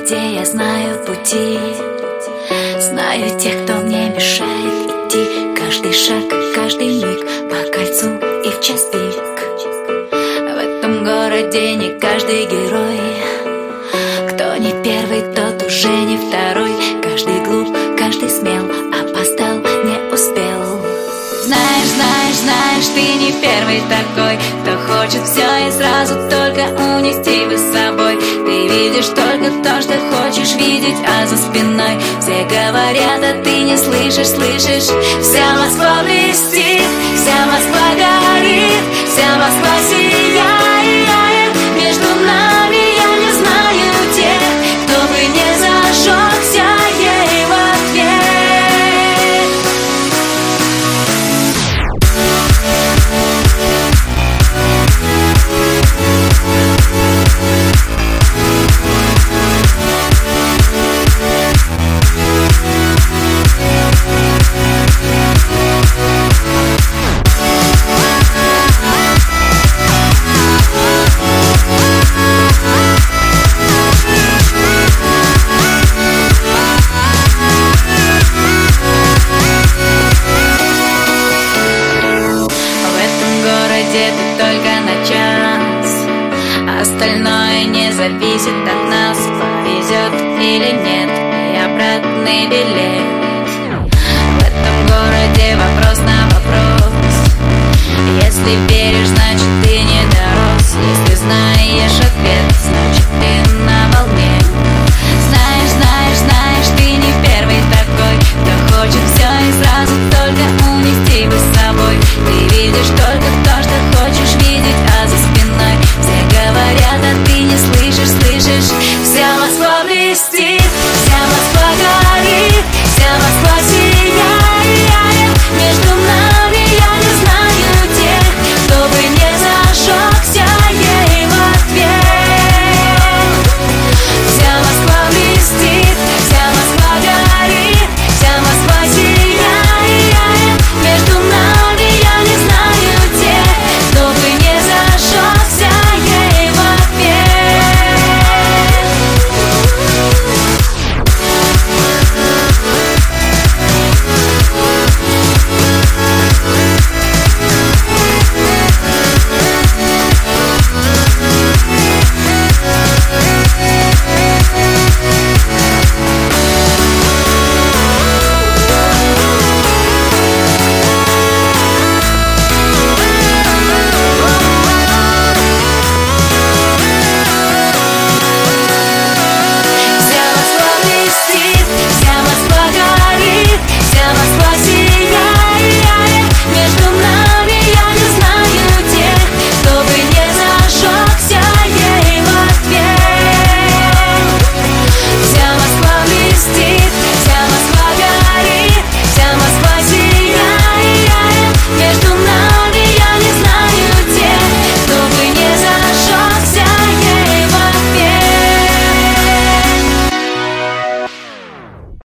городе я знаю пути, знаю тех, кто мне мешает идти. Каждый шаг, каждый миг по кольцу и в час пик. В этом городе не каждый герой. Кто не первый, тот уже не второй. Каждый глуп, каждый смел, опоздал, не успел. Знаешь, знаешь, знаешь, ты не первый такой, кто хочет все и сразу только унести бы с собой. Ты видишь только то, что хочешь видеть, а за спиной все говорят, а ты не слышишь, слышишь. Вся Москва блестит, вся Москва горит, вся Москва сияет. Между нами я не знаю тех, кто бы не зажегся ей в ответ. Ты только на час, остальное не зависит от нас, повезет или нет.